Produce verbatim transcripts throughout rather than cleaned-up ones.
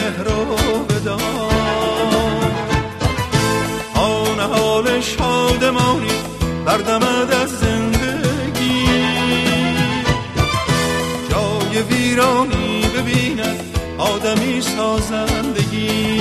مهر رو بدار. آن حال شادمانی بردمد از زندگی، جای ویرانی ببیند آدمی سازندگی.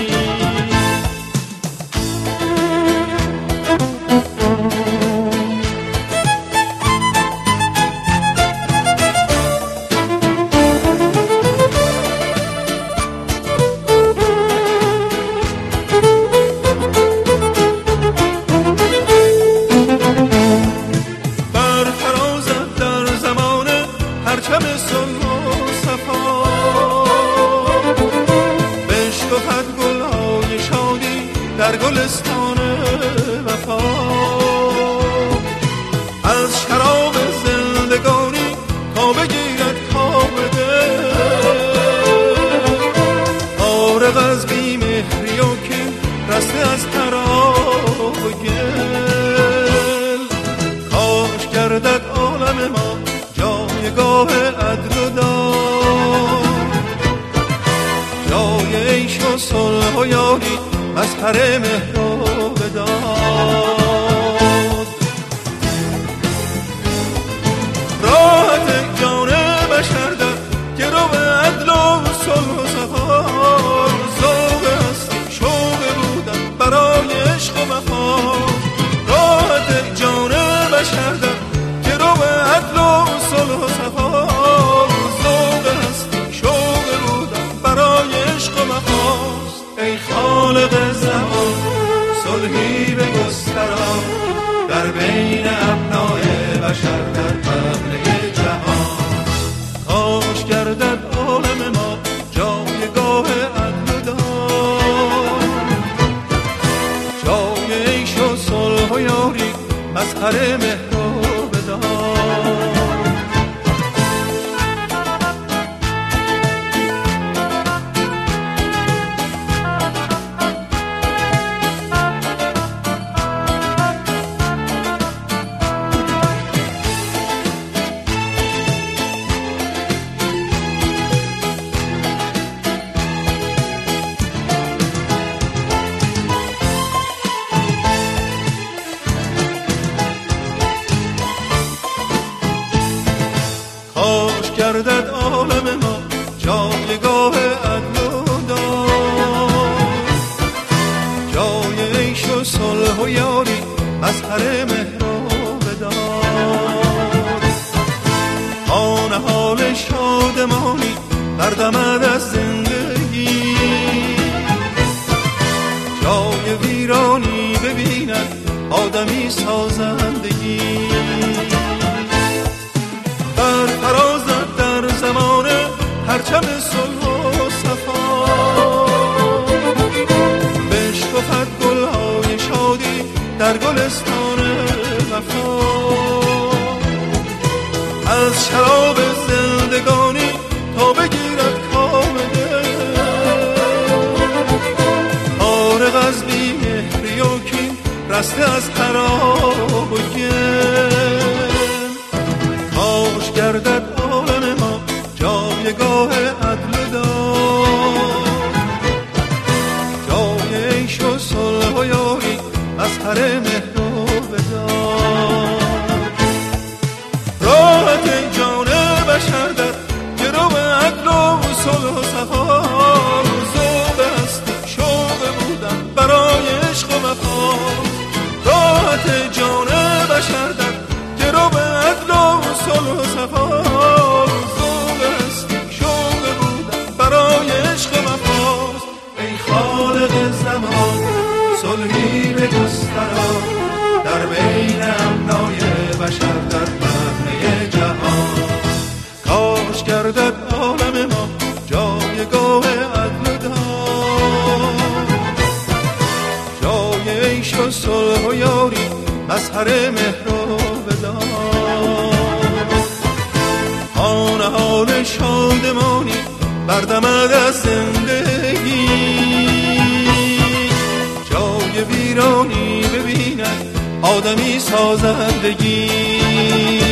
در گلستان وفا از شراب زندگانی تا بگیرد کام دل، فارغ از بی‌مهری و که رسته از طراق و گل. کاش گردد عالم ما جایگاه عدل و داد، جای عیش و صلح و یاری مظهر مهر رو بداد. راحت جان بشر در گرو عدل و صلح و صفا، ذوق هستی شوق بودن برای عشق و وفا. راحت جان بشر در گرو عدل و صلح و صفا، ذوق هستی شوق بودن برای عشق و وفا. ای خالق زمان صلحی بگسترا در بین ابنای بشر در پهنه جهان. کاش گردد عالم ما جایگاه عدل داد، جای عیش و صلح و یاری مظهر مهر رو بداد. کاش گردد عالم ما جایگاه عدل و داد، جای عیش و صلح و یاری مظهر مهر رو بداد. آن حال شادمانی بردمد از زندگی، جای ویرانی ببیند آدمی سازندگی. بر فرازد در زمان پرچم صلح و صفا، بشکفد گلهای شادی در گلستان وفا. از شراب زندگانی تا بگیرد کام دل، فارغ از بی‌مهری و کین رسته از خراب و گل. کاش گردد عالم ما جایگاه عدل داد، جای عیش و صلح و یاری مظهر مهر رو بداد. راحت جان بشر در گرو عدل و صلح و صفا، ذوق هستی شوق بودن برای عشق و وفا. راحت جان بشر در گرو عدل و صلح و صفا، ذوق هستی شوق بودن برای عشق و وفا. ای خالق زمان صلحی بگسترا در بین ابنای بشر در پهنه جهان. کاش گردد عالم ما جایگاه عدل داد، جای عیش و صلح و یاری مظهر مهر رو بداد. آن حال شادمانی بردمد از زندگی، جای ویرانی ببیند آدمی سازندگی.